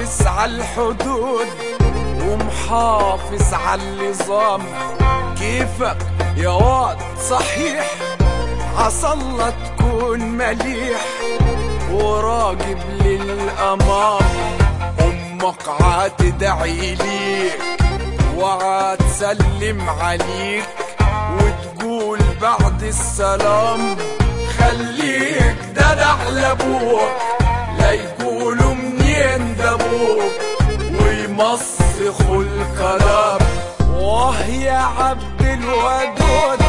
حابس على الحدود ومحافظ على النظام. كيفك يا واد صحيح عصلة تكون مليح وراقب للأمام. أمك عاتدعي ليك وعاتسلم عليك وتقول بعد السلام خليك دلع لابوك لا يقولوا منين دابوك ويمسخوا الكلام. واه يا عبد الودود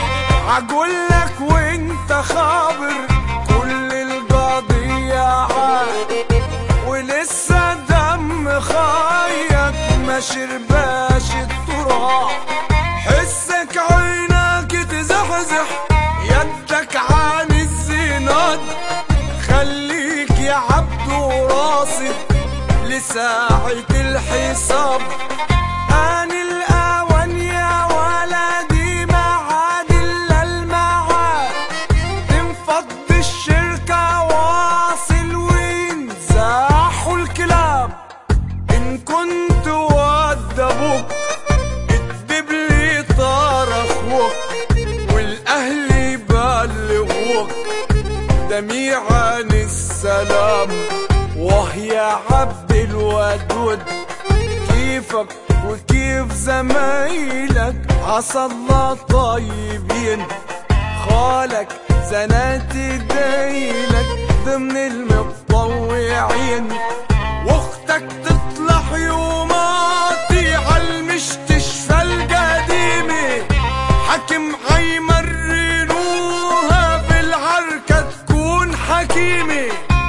عقولك وانت خابر كل القضية عاد ولسه دم خايك ما شرباش التراب. حسك عينك تزحزح يدك عن الزناد. خليك يا عبد وراصد لساعة الحساب. آن الأوان يا ولدي ما عاد إلا المعاد. تنفض الشركة واصل وينزاحوا الكلام. إن كنت ود أبوك اكتب لي طار أخوك والأهل يبلغوك جميعا السلام. واه يا عبد الودود كيفك وكيف زمايلك عصالله طيبين. خالك زنات ديلك ضمن المتطوعين واختك تطلع يوماتي عالمستشفى القديمة. حكم عيمرنوها في العركة تكون حكيمة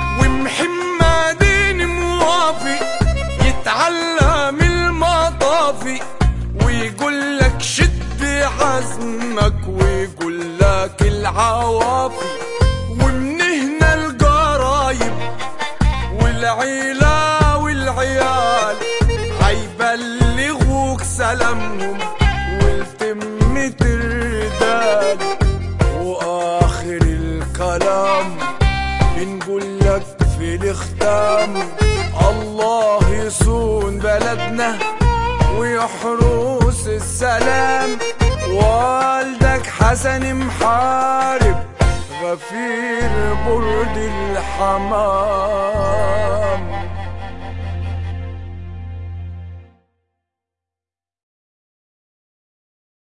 ومحمدين موافق يتعلم المطافي ويقول لك شد عزمك ويقول لك العوافي. ومن هنا القرايب والعيلة والعيال عيبلغوك سلامهم والتم ترداد. واخر الكلام بنقول لك في الختام الله يصون بلدنا ويحرس السلام. والدك حسن محارب غفير برد الحمام.